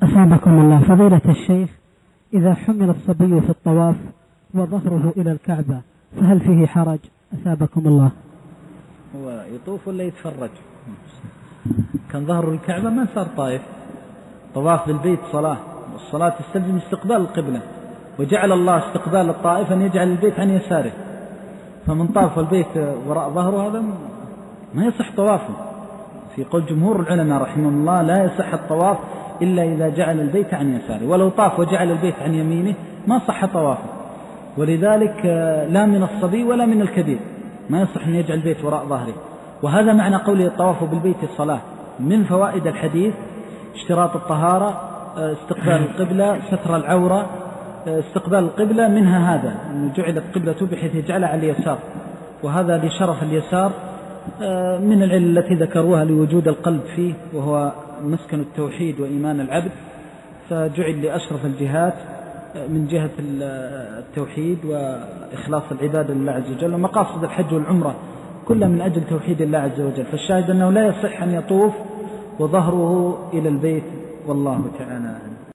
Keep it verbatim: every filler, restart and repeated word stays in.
أثابكم الله فضيلة الشيخ، إذا حمل الصبي في الطواف وظهره إلى الكعبة فهل فيه حرج؟ أثابكم الله. هو يطوف ولا يتفرج؟ كان ظهره الكعبة ما صار طائف. طواف بالبيت صلاة، والصلاة تستلزم استقبال القبلة، وجعل الله استقبال الطائف أن يجعل البيت عن يساره، فمن طاف البيت وراء ظهره هذا ما يصح طوافه. في قول جمهور العلماء رحمهم الله لا يصح الطواف إلا إذا جعل البيت عن يساره، ولو طاف وجعل البيت عن يمينه ما صح طوافه. ولذلك لا من الصبي ولا من الكبير ما يصح أن يجعل البيت وراء ظهره. وهذا معنى قوله الطواف بالبيت الصلاة. من فوائد الحديث اشتراط الطهارة، استقبال القبلة، ستر العورة، استقبال القبلة، منها هذا أنه جعلت قبلته بحيث يجعلها على اليسار، وهذا لشرف اليسار من العلة التي ذكروها لوجود القلب فيه، وهو مسكن التوحيد وإيمان العبد، فجعل لأشرف الجهات من جهة التوحيد وإخلاص العبادة لله عز وجل، ومقاصد الحج والعمرة كلها من أجل توحيد الله عز وجل. فالشاهد أنه لا يصح أن يطوف وظهره إلى البيت، والله تعالى.